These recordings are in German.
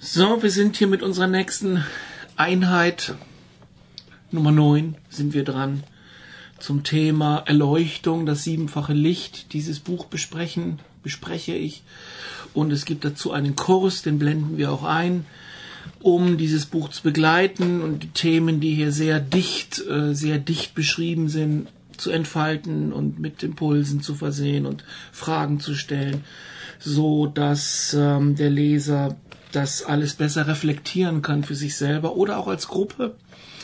So, wir sind hier mit unserer nächsten Einheit, Nummer 9, sind wir dran, zum Thema Erleuchtung, das siebenfache Licht. Dieses Buch bespreche ich, und es gibt dazu einen Kurs, den blenden wir auch ein, um dieses Buch zu begleiten und die Themen, die hier sehr dicht beschrieben sind, zu entfalten und mit Impulsen zu versehen und Fragen zu stellen, so dass der Leser das alles besser reflektieren kann für sich selber oder auch als Gruppe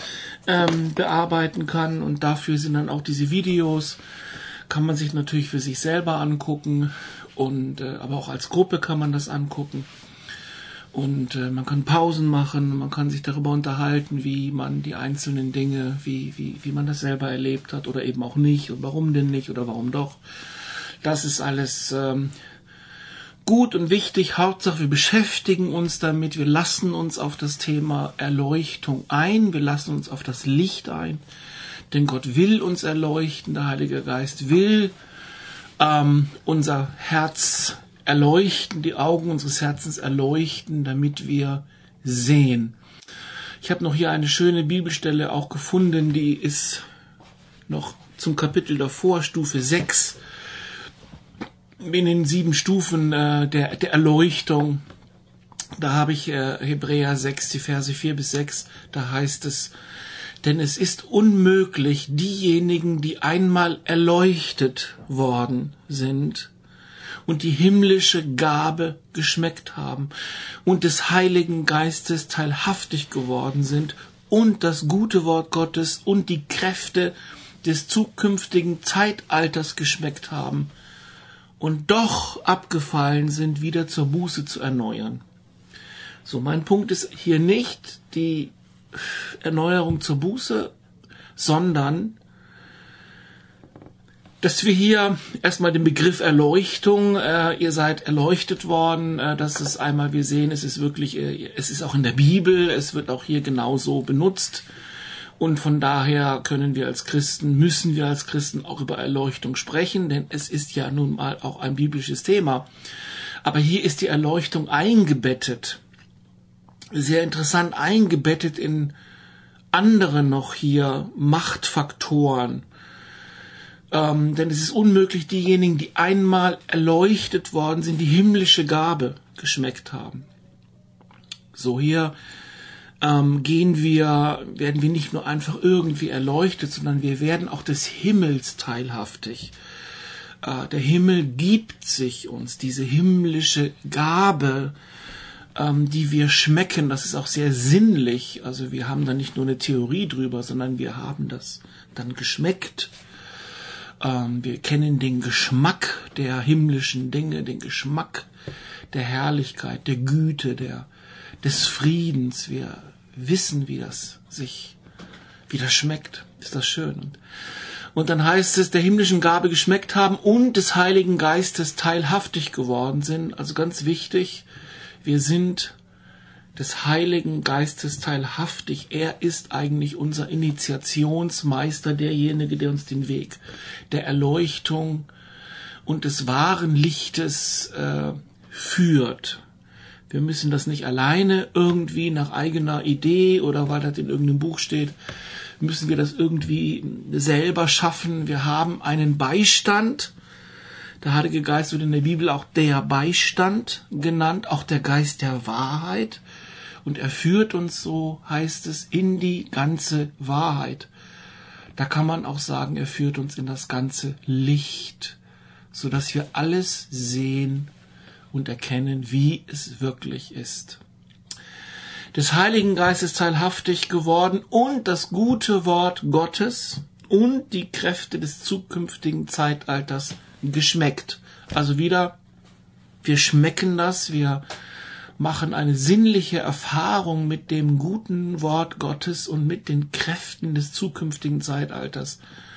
bearbeiten kann. Und dafür sind dann auch diese Videos, kann man sich natürlich für sich selber angucken, und aber auch als Gruppe kann man das angucken. Und man kann Pausen machen, man kann sich darüber unterhalten, wie man die einzelnen Dinge, wie man das selber erlebt hat oder eben auch nicht, und warum denn nicht oder warum doch. Das ist alles gut und wichtig. Hauptsache, wir beschäftigen uns damit, wir lassen uns auf das Thema Erleuchtung ein, wir lassen uns auf das Licht ein, denn Gott will uns erleuchten, der Heilige Geist will unser Herz erleuchten, die Augen unseres Herzens erleuchten, damit wir sehen. Ich habe noch hier eine schöne Bibelstelle auch gefunden, die ist noch zum Kapitel davor, Stufe 6, in den 7 Stufen der Erleuchtung. Da habe ich Hebräer 6, die Verse 4-6, da heißt es: Denn es ist unmöglich, diejenigen, die einmal erleuchtet worden sind und die himmlische Gabe geschmeckt haben und des Heiligen Geistes teilhaftig geworden sind und das gute Wort Gottes und die Kräfte des zukünftigen Zeitalters geschmeckt haben und doch abgefallen sind, wieder zur Buße zu erneuern. So, mein Punkt ist hier nicht die Erneuerung zur Buße, sondern dass wir hier erstmal den Begriff Erleuchtung, ihr seid erleuchtet worden, das ist einmal, wir sehen, es ist wirklich, es ist auch in der Bibel, es wird auch hier genauso benutzt, und von daher müssen wir als Christen auch über Erleuchtung sprechen, denn es ist ja nun mal auch ein biblisches Thema. Aber hier ist die Erleuchtung eingebettet, sehr interessant eingebettet in andere noch hier Machtfaktoren. Denn es ist unmöglich, diejenigen, die einmal erleuchtet worden sind, die himmlische Gabe geschmeckt haben. So, hier werden wir nicht nur einfach irgendwie erleuchtet, sondern wir werden auch des Himmels teilhaftig. Der Himmel gibt sich uns, diese himmlische Gabe, die wir schmecken. Das ist auch sehr sinnlich. Also wir haben da nicht nur eine Theorie drüber, sondern wir haben das dann geschmeckt. Wir kennen den Geschmack der himmlischen Dinge, den Geschmack der Herrlichkeit, der Güte, des Friedens. Wir wissen, wie das schmeckt. Ist das schön? Und dann heißt es, der himmlischen Gabe geschmeckt haben und des Heiligen Geistes teilhaftig geworden sind. Also ganz wichtig, wir sind des Heiligen Geistes teilhaftig. Er ist eigentlich unser Initiationsmeister, derjenige, der uns den Weg der Erleuchtung und des wahren Lichtes führt. Wir müssen das nicht alleine irgendwie nach eigener Idee oder weil das in irgendeinem Buch steht, müssen wir das irgendwie selber schaffen. Wir haben einen Beistand. Der Heilige Geist wird in der Bibel auch der Beistand genannt, auch der Geist der Wahrheit. Und er führt uns, so heißt es, in die ganze Wahrheit. Da kann man auch sagen, er führt uns in das ganze Licht, sodass wir alles sehen und erkennen, wie es wirklich ist. Des Heiligen Geistes teilhaftig geworden und das gute Wort Gottes und die Kräfte des zukünftigen Zeitalters geschmeckt. Also wieder, wir schmecken das, wir machen eine sinnliche Erfahrung mit dem guten Wort Gottes und mit den Kräften des zukünftigen Zeitalters.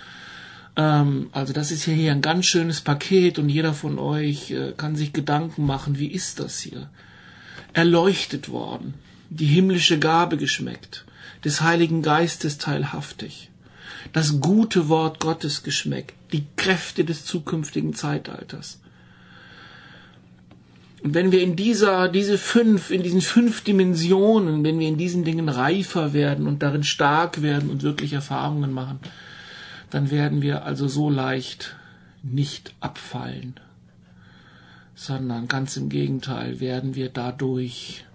Also das ist hier ein ganz schönes Paket, und jeder von euch kann sich Gedanken machen, wie ist das hier? Erleuchtet worden, die himmlische Gabe geschmeckt, des Heiligen Geistes teilhaftig, das gute Wort Gottes geschmeckt, die Kräfte des zukünftigen Zeitalters. Und wenn wir in diesen 5 Dimensionen, wenn wir in diesen Dingen reifer werden und darin stark werden und wirklich Erfahrungen machen, dann werden wir also so leicht nicht abfallen, sondern ganz im Gegenteil werden wir dadurch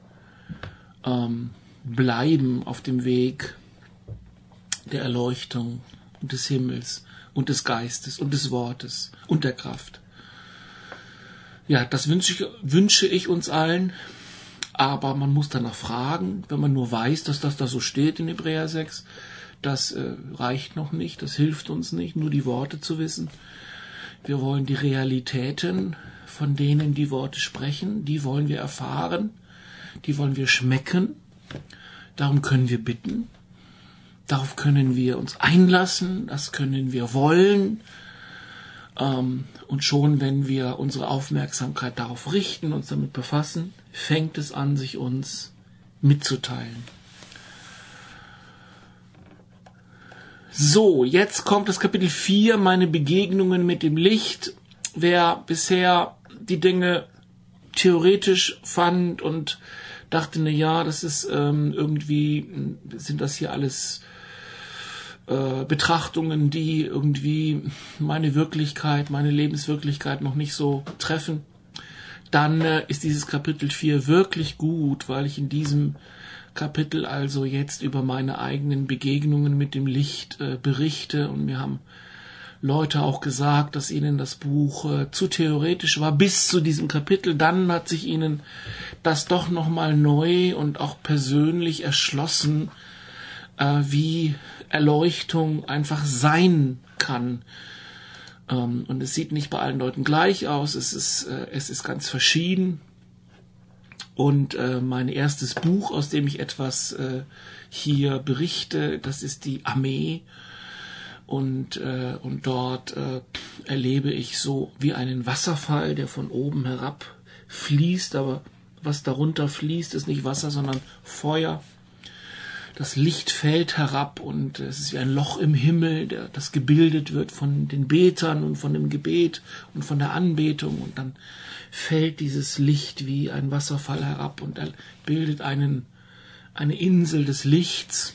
bleiben auf dem Weg der Erleuchtung und des Himmels und des Geistes und des Wortes und der Kraft. Ja, das wünsche ich uns allen, aber man muss danach fragen, wenn man nur weiß, dass das da so steht in Hebräer 6, das reicht noch nicht, das hilft uns nicht, nur die Worte zu wissen. Wir wollen die Realitäten, von denen die Worte sprechen, die wollen wir erfahren, die wollen wir schmecken, darum können wir bitten, darauf können wir uns einlassen, das können wir wollen. Und schon, wenn wir unsere Aufmerksamkeit darauf richten, uns damit befassen, fängt es an, sich uns mitzuteilen. So, jetzt kommt das Kapitel 4, meine Begegnungen mit dem Licht. Wer bisher die Dinge theoretisch fand und dachte, na ja, das ist irgendwie, sind das hier alles Betrachtungen, die irgendwie meine Wirklichkeit, meine Lebenswirklichkeit noch nicht so treffen, dann ist dieses Kapitel 4 wirklich gut, weil ich in diesem Kapitel also jetzt über meine eigenen Begegnungen mit dem Licht berichte, und mir haben Leute auch gesagt, dass ihnen das Buch zu theoretisch war bis zu diesem Kapitel. Dann hat sich ihnen das doch nochmal neu und auch persönlich erschlossen, wie Erleuchtung einfach sein kann. Und es sieht nicht bei allen Leuten gleich aus, es ist ganz verschieden. Und mein erstes Buch, aus dem ich etwas hier berichte, das ist die Armee. Und dort erlebe ich so wie einen Wasserfall, der von oben herab fließt, aber was darunter fließt, ist nicht Wasser, sondern Feuer. Das Licht fällt herab und es ist wie ein Loch im Himmel, das gebildet wird von den Betern und von dem Gebet und von der Anbetung. Und dann fällt dieses Licht wie ein Wasserfall herab und er bildet eine Insel des Lichts.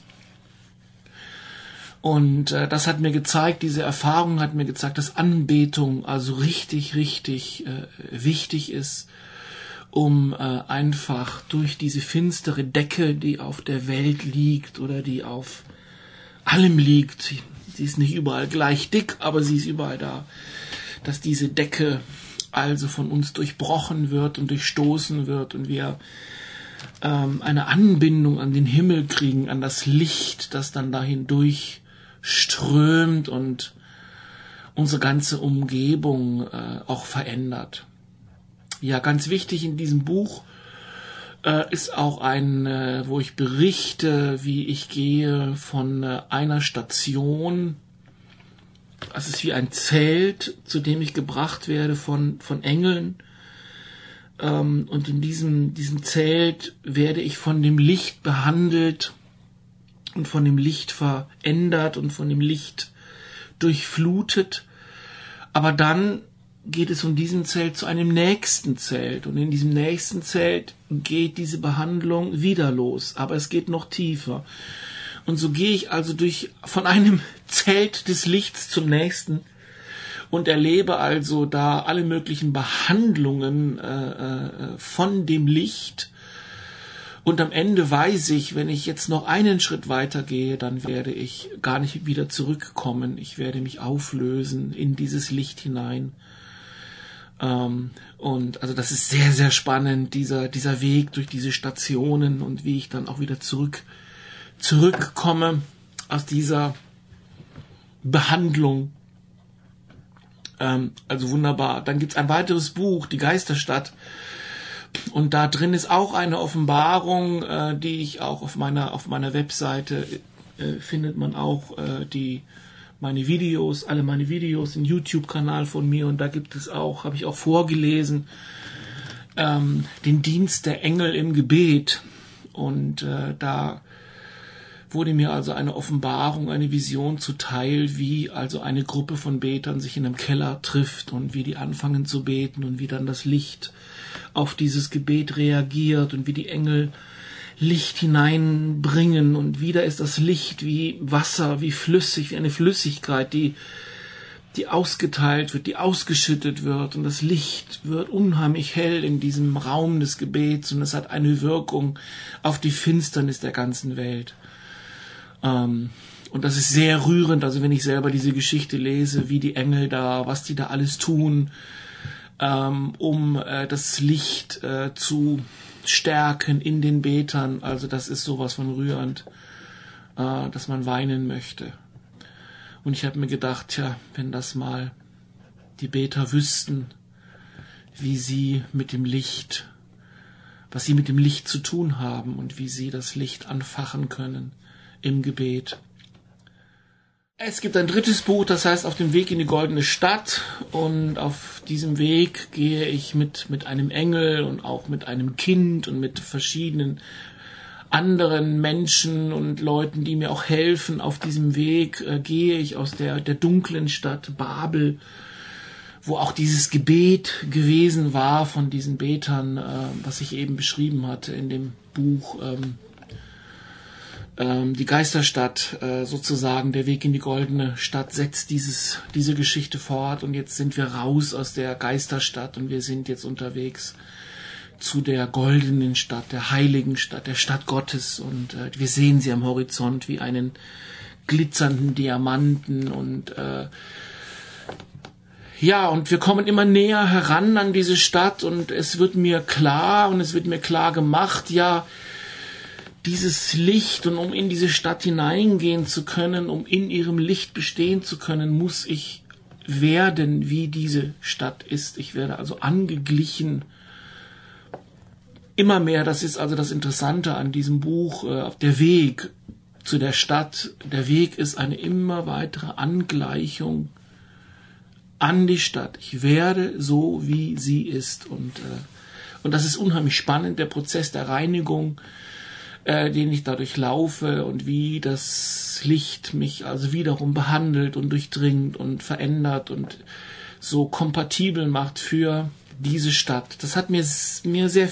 Und das hat mir gezeigt, diese Erfahrung hat mir gezeigt, dass Anbetung also richtig wichtig ist, um einfach durch diese finstere Decke, die auf der Welt liegt oder die auf allem liegt, sie ist nicht überall gleich dick, aber sie ist überall da, dass diese Decke also von uns durchbrochen wird und durchstoßen wird und wir eine Anbindung an den Himmel kriegen, an das Licht, das dann dahin durchströmt und unsere ganze Umgebung auch verändert. Ja, ganz wichtig in diesem Buch ist auch wo ich berichte, wie ich gehe von einer Station. Es ist wie ein Zelt, zu dem ich gebracht werde von Engeln. Und in diesem Zelt werde ich von dem Licht behandelt und von dem Licht verändert und von dem Licht durchflutet. Aber dann geht es von diesem Zelt zu einem nächsten Zelt. Und in diesem nächsten Zelt geht diese Behandlung wieder los. Aber es geht noch tiefer. Und so gehe ich also von einem Zelt des Lichts zum nächsten und erlebe also da alle möglichen Behandlungen von dem Licht. Und am Ende weiß ich, wenn ich jetzt noch einen Schritt weiter gehe, dann werde ich gar nicht wieder zurückkommen. Ich werde mich auflösen in dieses Licht hinein. Und also das ist sehr, sehr spannend, dieser Weg durch diese Stationen und wie ich dann auch wieder zurückkomme aus dieser Behandlung. Also wunderbar. Dann gibt's ein weiteres Buch, Die Geisterstadt. Und da drin ist auch eine Offenbarung, die ich auch auf meiner Webseite findet man auch alle meine Videos im YouTube-Kanal von mir, und da gibt es auch, habe ich auch vorgelesen, den Dienst der Engel im Gebet. Und da wurde mir also eine Offenbarung, eine Vision zuteil, wie also eine Gruppe von Betern sich in einem Keller trifft und wie die anfangen zu beten und wie dann das Licht auf dieses Gebet reagiert und wie die Engel Licht hineinbringen und wieder ist das Licht wie Wasser, wie flüssig, wie eine Flüssigkeit, die ausgeteilt wird, die ausgeschüttet wird und das Licht wird unheimlich hell in diesem Raum des Gebets und es hat eine Wirkung auf die Finsternis der ganzen Welt. Und das ist sehr rührend, also wenn ich selber diese Geschichte lese, wie die Engel da, was die da alles tun, um das Licht zu stärken in den Betern, also das ist sowas von rührend, dass man weinen möchte. Und ich habe mir gedacht, ja, wenn das mal die Beter wüssten, wie sie mit dem Licht, was sie mit dem Licht zu tun haben und wie sie das Licht anfachen können im Gebet. Es gibt ein drittes Buch, das heißt Auf dem Weg in die goldene Stadt und auf diesem Weg gehe ich mit einem Engel und auch mit einem Kind und mit verschiedenen anderen Menschen und Leuten, die mir auch helfen. Auf diesem Weg gehe ich aus der dunklen Stadt Babel, wo auch dieses Gebet gewesen war von diesen Betern, was ich eben beschrieben hatte in dem Buch Die Geisterstadt, sozusagen der Weg in die goldene Stadt setzt diese Geschichte fort und jetzt sind wir raus aus der Geisterstadt und wir sind jetzt unterwegs zu der goldenen Stadt, der heiligen Stadt, der Stadt Gottes und wir sehen sie am Horizont wie einen glitzernden Diamanten und und wir kommen immer näher heran an diese Stadt und es wird mir klar gemacht, ja, dieses Licht und um in diese Stadt hineingehen zu können, um in ihrem Licht bestehen zu können, muss ich werden, wie diese Stadt ist. Ich werde also angeglichen. Immer mehr, das ist also das Interessante an diesem Buch, der Weg zu der Stadt. Der Weg ist eine immer weitere Angleichung an die Stadt. Ich werde so, wie sie ist. Und das ist unheimlich spannend, der Prozess der Reinigung, den ich dadurch laufe und wie das Licht mich also wiederum behandelt und durchdringt und verändert und so kompatibel macht für diese Stadt. Das hat mir sehr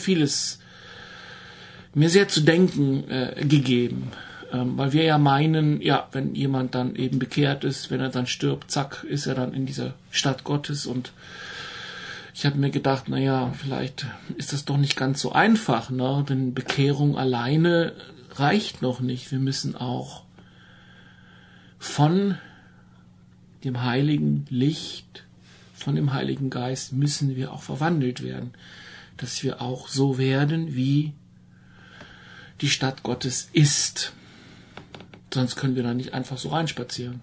zu denken gegeben, weil wir ja meinen, ja, wenn jemand dann eben bekehrt ist, wenn er dann stirbt, zack, ist er dann in dieser Stadt Gottes und ich habe mir gedacht, naja, vielleicht ist das doch nicht ganz so einfach, ne? Denn Bekehrung alleine reicht noch nicht. Wir müssen auch von dem heiligen Licht, von dem Heiligen Geist müssen wir auch verwandelt werden, dass wir auch so werden, wie die Stadt Gottes ist. Sonst können wir da nicht einfach so reinspazieren.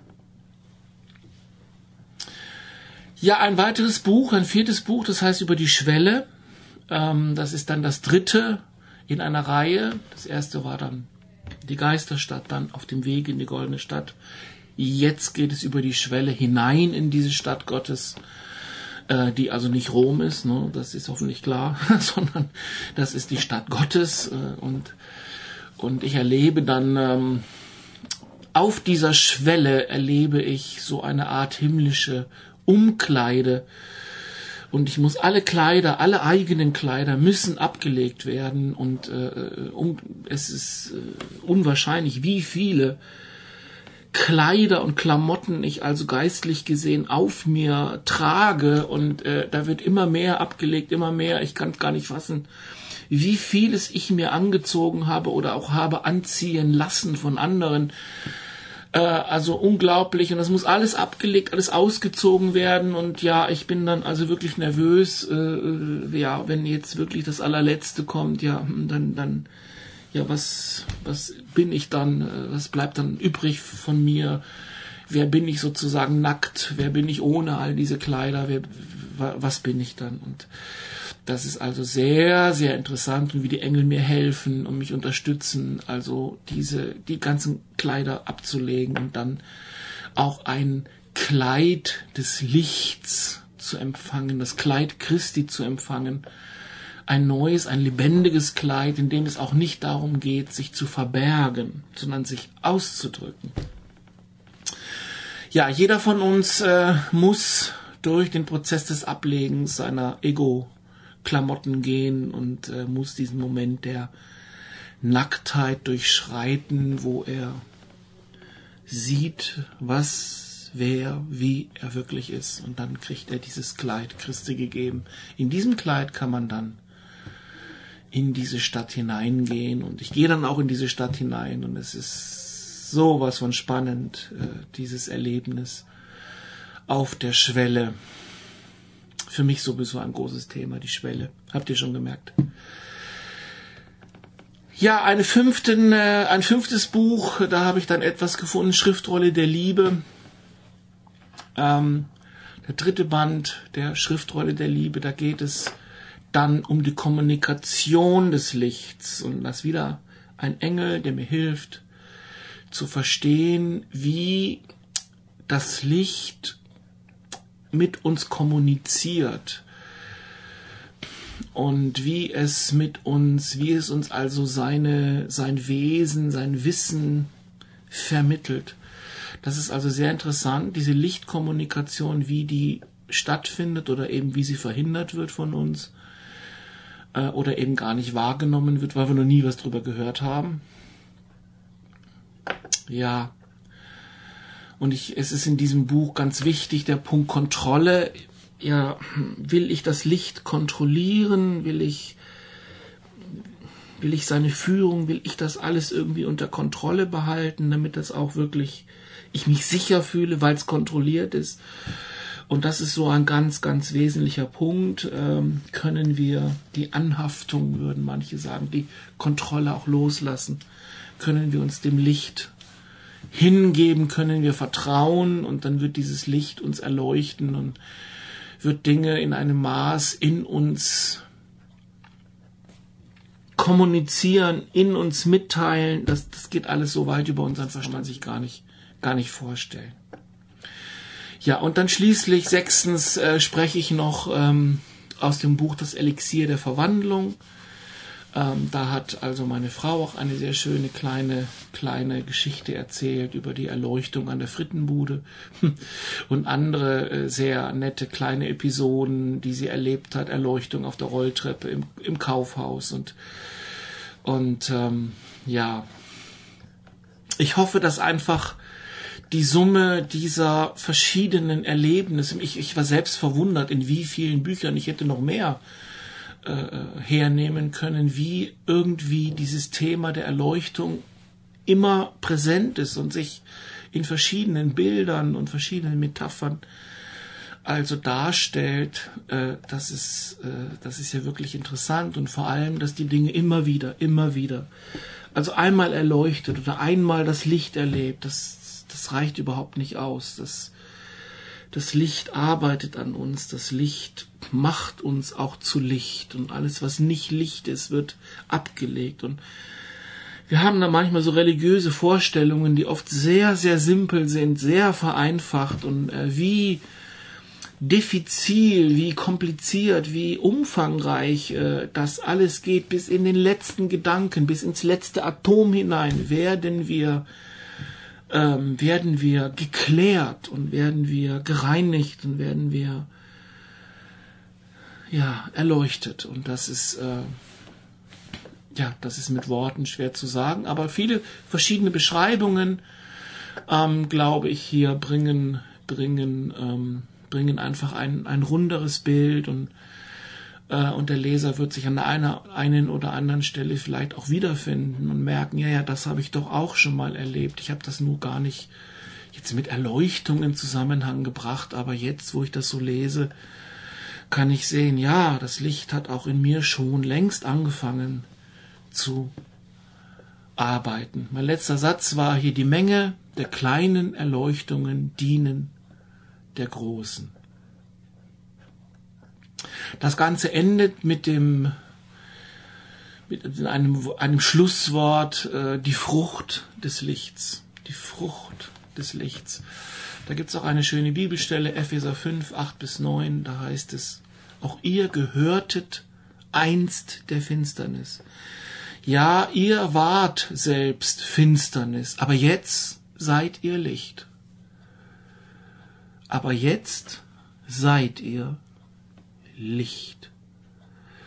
Ja, ein weiteres Buch, ein viertes Buch, das heißt Über die Schwelle. Das ist dann das dritte in einer Reihe. Das erste war dann die Geisterstadt, dann Auf dem Weg in die goldene Stadt. Jetzt geht es über die Schwelle hinein in diese Stadt Gottes, die also nicht Rom ist, ne? Das ist hoffentlich klar, sondern das ist die Stadt Gottes. Und ich erlebe dann, auf dieser Schwelle erlebe ich so eine Art himmlische Umkleide und ich muss alle eigenen Kleider müssen abgelegt werden und es ist unwahrscheinlich, wie viele Kleider und Klamotten ich also geistlich gesehen auf mir trage und da wird immer mehr abgelegt, immer mehr, ich kann es gar nicht fassen, wie vieles ich mir angezogen habe oder auch habe anziehen lassen von anderen. Also unglaublich und das muss alles abgelegt, alles ausgezogen werden und ja, ich bin dann also wirklich nervös, wenn jetzt wirklich das allerletzte kommt, ja, dann ja, was bin ich dann, was bleibt dann übrig von mir, wer bin ich sozusagen nackt, wer bin ich ohne all diese Kleider, was bin ich dann und das ist also sehr, sehr interessant und wie die Engel mir helfen und mich unterstützen, also die ganzen Kleider abzulegen und dann auch ein Kleid des Lichts zu empfangen, das Kleid Christi zu empfangen, ein neues, ein lebendiges Kleid, in dem es auch nicht darum geht, sich zu verbergen, sondern sich auszudrücken. Ja, jeder von uns muss durch den Prozess des Ablegens seiner Klamotten gehen und muss diesen Moment der Nacktheit durchschreiten, wo er sieht, was, wer, wie er wirklich ist. Und dann kriegt er dieses Kleid Christi gegeben. In diesem Kleid kann man dann in diese Stadt hineingehen. Und ich gehe dann auch in diese Stadt hinein. Und es ist sowas von spannend, dieses Erlebnis auf der Schwelle. Für mich sowieso ein großes Thema, die Schwelle. Habt ihr schon gemerkt? Ja, ein fünftes Buch, da habe ich dann etwas gefunden, Schriftrolle der Liebe. Der 3. Band der Schriftrolle der Liebe, da geht es dann um die Kommunikation des Lichts. Und das wieder ein Engel, der mir hilft, zu verstehen, wie das Licht mit uns kommuniziert. Und wie es uns also sein Wesen, sein Wissen vermittelt. Das ist also sehr interessant, diese Lichtkommunikation, wie die stattfindet oder eben wie sie verhindert wird von uns oder eben gar nicht wahrgenommen wird, weil wir noch nie was drüber gehört haben. Ja, und es ist in diesem Buch ganz wichtig, der Punkt Kontrolle. Ja, will ich das Licht kontrollieren? Will ich seine Führung? Will ich das alles irgendwie unter Kontrolle behalten, damit das auch wirklich ich mich sicher fühle, weil es kontrolliert ist? Und das ist so ein ganz, ganz wesentlicher Punkt. Können wir die Anhaftung, würden manche sagen, die Kontrolle auch loslassen? Können wir uns dem Licht hingeben? Können wir vertrauen? Und dann wird dieses Licht uns erleuchten und wird Dinge in einem Maß in uns kommunizieren, in uns mitteilen. Das geht alles so weit über unseren Verstand, kann man sich gar nicht vorstellen. Ja, und dann schließlich 6. Spreche ich noch aus dem Buch Das Elixier der Verwandlung. Da hat also meine Frau auch eine sehr schöne kleine Geschichte erzählt über die Erleuchtung an der Frittenbude und andere sehr nette kleine Episoden, die sie erlebt hat. Erleuchtung auf der Rolltreppe im Kaufhaus und ja, ich hoffe, dass einfach die Summe dieser verschiedenen Erlebnisse, ich war selbst verwundert, in wie vielen Büchern, ich hätte noch mehr hernehmen können, wie irgendwie dieses Thema der Erleuchtung immer präsent ist und sich in verschiedenen Bildern und verschiedenen Metaphern also darstellt. Das ist ja wirklich interessant und vor allem, dass die Dinge immer wieder, also einmal erleuchtet oder einmal das Licht erlebt, das reicht überhaupt nicht aus. Das Licht arbeitet an uns, das Licht macht uns auch zu Licht und alles, was nicht Licht ist, wird abgelegt. Und wir haben da manchmal so religiöse Vorstellungen, die oft sehr, sehr simpel sind, sehr vereinfacht und wie diffizil, wie kompliziert, wie umfangreich das alles geht, bis in den letzten Gedanken, bis ins letzte Atom hinein werden wir geklärt und werden wir gereinigt und werden wir erleuchtet. Und das ist mit Worten schwer zu sagen, aber viele verschiedene Beschreibungen, glaube ich, hier bringen einfach ein runderes Bild und der Leser wird sich an der einen oder anderen Stelle vielleicht auch wiederfinden und merken, ja, das habe ich doch auch schon mal erlebt. Ich habe das nur gar nicht jetzt mit Erleuchtung in Zusammenhang gebracht, aber jetzt, wo ich das so lese, kann ich sehen, ja, das Licht hat auch in mir schon längst angefangen zu arbeiten. Mein letzter Satz war hier: Die Menge der kleinen Erleuchtungen dienen der großen. Das Ganze endet mit einem Schlusswort, die Frucht des Lichts. Die Frucht des Lichts. Da gibt es auch eine schöne Bibelstelle, Epheser 5, 8-9, da heißt es: Auch ihr gehörtet einst der Finsternis. Ja, ihr wart selbst Finsternis, aber jetzt seid ihr Licht. Aber jetzt seid ihr Licht.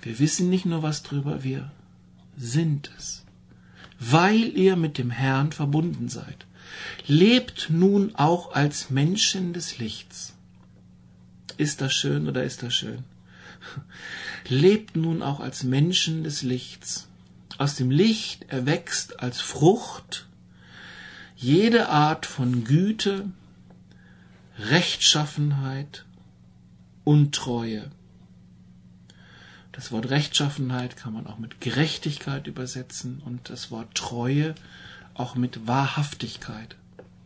Wir wissen nicht nur was drüber, wir sind es. Weil ihr mit dem Herrn verbunden seid. Lebt nun auch als Menschen des Lichts. Ist das schön oder ist das schön? Lebt nun auch als Menschen des Lichts. Aus dem Licht erwächst als Frucht jede Art von Güte, Rechtschaffenheit und Treue. Das Wort Rechtschaffenheit kann man auch mit Gerechtigkeit übersetzen und das Wort Treue auch mit Wahrhaftigkeit.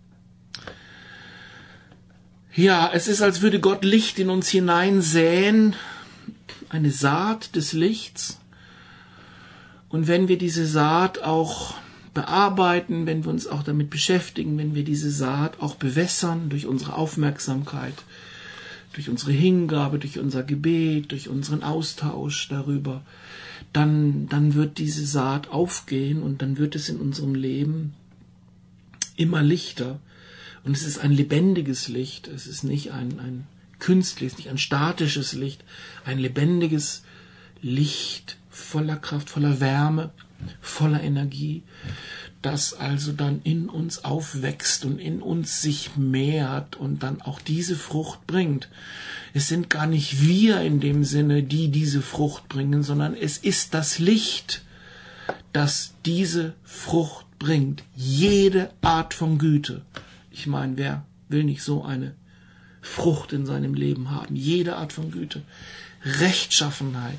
Ja, es ist, als würde Gott Licht in uns hineinsäen, eine Saat des Lichts. Und wenn wir diese Saat auch bearbeiten, wenn wir uns auch damit beschäftigen, wenn wir diese Saat auch bewässern durch unsere Aufmerksamkeit, durch unsere Hingabe, durch unser Gebet, durch unseren Austausch darüber, dann wird diese Saat aufgehen und dann wird es in unserem Leben immer lichter. Und es ist ein lebendiges Licht, es ist nicht ein künstliches, nicht ein statisches Licht, ein lebendiges Licht voller Kraft, voller Wärme, voller Energie, das also dann in uns aufwächst und in uns sich mehrt und dann auch diese Frucht bringt. Es sind gar nicht wir in dem Sinne, die diese Frucht bringen, sondern es ist das Licht, das diese Frucht bringt. Jede Art von Güte. Ich meine, wer will nicht so eine Frucht in seinem Leben haben? Jede Art von Güte. Rechtschaffenheit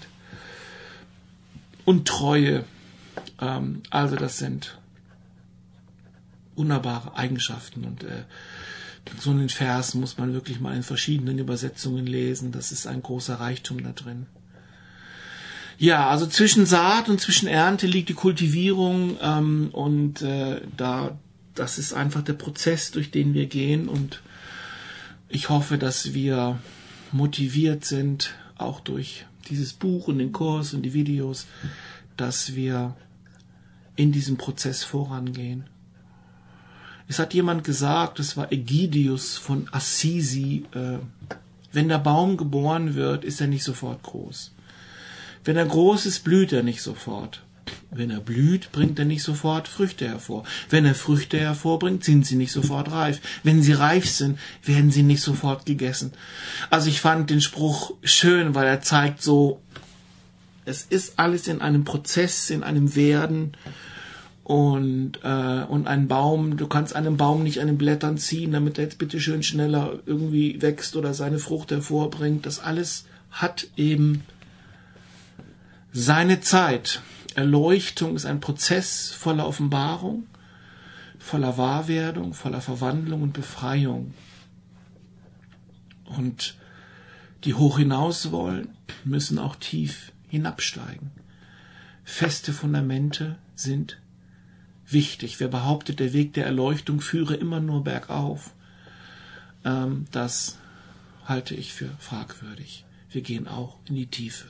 und Treue. Also das sind wunderbare Eigenschaften und so einen Vers muss man wirklich mal in verschiedenen Übersetzungen lesen. Das ist ein großer Reichtum da drin. Ja, also zwischen Saat und zwischen Ernte liegt die Kultivierung das ist einfach der Prozess, durch den wir gehen und ich hoffe, dass wir motiviert sind, auch durch dieses Buch und den Kurs und die Videos, dass wir in diesem Prozess vorangehen. Es hat jemand gesagt, es war Ägidius von Assisi, wenn der Baum geboren wird, ist er nicht sofort groß. Wenn er groß ist, blüht er nicht sofort. Wenn er blüht, bringt er nicht sofort Früchte hervor. Wenn er Früchte hervorbringt, sind sie nicht sofort reif. Wenn sie reif sind, werden sie nicht sofort gegessen. Also ich fand den Spruch schön, weil er zeigt so, es ist alles in einem Prozess, in einem Werden. Und ein Baum, du kannst einem Baum nicht an den Blättern ziehen, damit er jetzt bitte schön schneller irgendwie wächst oder seine Frucht hervorbringt. Das alles hat eben seine Zeit. Erleuchtung ist ein Prozess voller Offenbarung, voller Wahrwerdung, voller Verwandlung und Befreiung. Und die hoch hinaus wollen, müssen auch tief hinabsteigen. Feste Fundamente sind wichtig. Wer behauptet, der Weg der Erleuchtung führe immer nur bergauf, das halte ich für fragwürdig. Wir gehen auch in die Tiefe.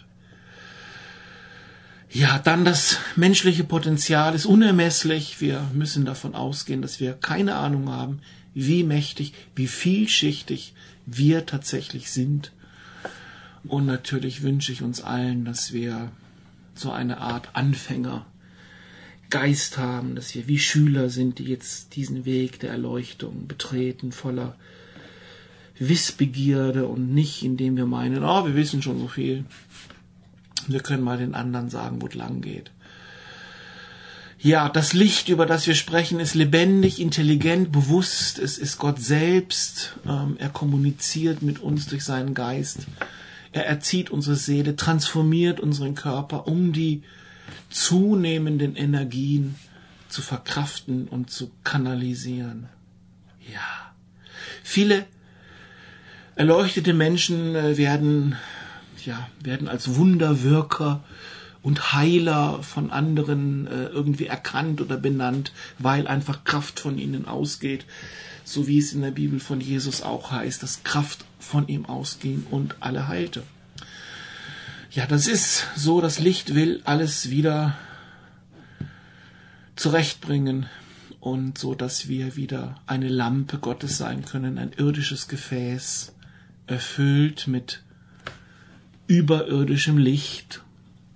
Ja, dann das menschliche Potenzial ist unermesslich. Wir müssen davon ausgehen, dass wir keine Ahnung haben, wie mächtig, wie vielschichtig wir tatsächlich sind. Und natürlich wünsche ich uns allen, dass wir so eine Art Anfängergeist haben, dass wir wie Schüler sind, die jetzt diesen Weg der Erleuchtung betreten, voller Wissbegierde und nicht, indem wir meinen, wir wissen schon so viel. Wir können mal den anderen sagen, wo es lang geht. Ja, das Licht, über das wir sprechen, ist lebendig, intelligent, bewusst. Es ist Gott selbst. Er kommuniziert mit uns durch seinen Geist. Er erzieht unsere Seele, transformiert unseren Körper, um die zunehmenden Energien zu verkraften und zu kanalisieren. Ja, viele erleuchtete Menschen werden als Wunderwirker und Heiler von anderen irgendwie erkannt oder benannt, weil einfach Kraft von ihnen ausgeht, so wie es in der Bibel von Jesus auch heißt, dass Kraft von ihm ausging und alle heilte. Ja, das ist so, das Licht will alles wieder zurechtbringen und so, dass wir wieder eine Lampe Gottes sein können, ein irdisches Gefäß, erfüllt mit überirdischem Licht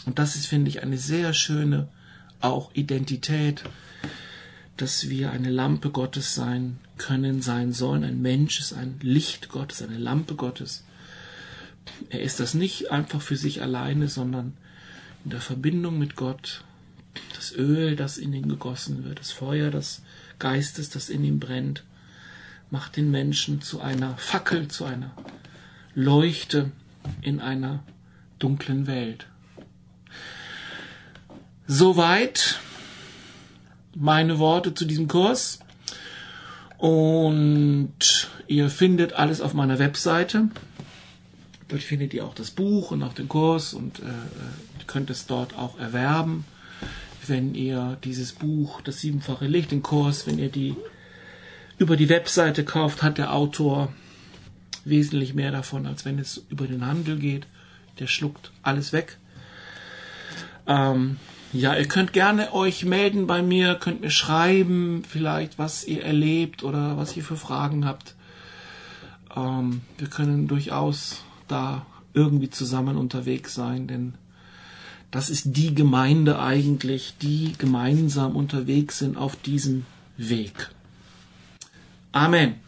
Und das ist, finde ich, eine sehr schöne auch Identität, dass wir eine Lampe Gottes sein können, sein sollen. Ein Mensch ist ein Licht Gottes, eine Lampe Gottes. Er ist das nicht einfach für sich alleine, sondern in der Verbindung mit Gott. Das Öl, das in ihn gegossen wird, das Feuer des Geistes, das in ihm brennt, macht den Menschen zu einer Fackel, zu einer Leuchte in einer dunklen Welt. Soweit meine Worte zu diesem Kurs. Und ihr findet alles auf meiner Webseite. Dort findet ihr auch das Buch und auch den Kurs und könnt es dort auch erwerben. Wenn ihr dieses Buch, das 7-fache Licht, den Kurs, wenn ihr die über die Webseite kauft, hat der Autor wesentlich mehr davon, als wenn es über den Handel geht. Der schluckt alles weg. Ja, ihr könnt gerne euch melden bei mir, könnt mir schreiben, vielleicht was ihr erlebt oder was ihr für Fragen habt. Wir können durchaus da irgendwie zusammen unterwegs sein, denn das ist die Gemeinde eigentlich, die gemeinsam unterwegs sind auf diesem Weg. Amen.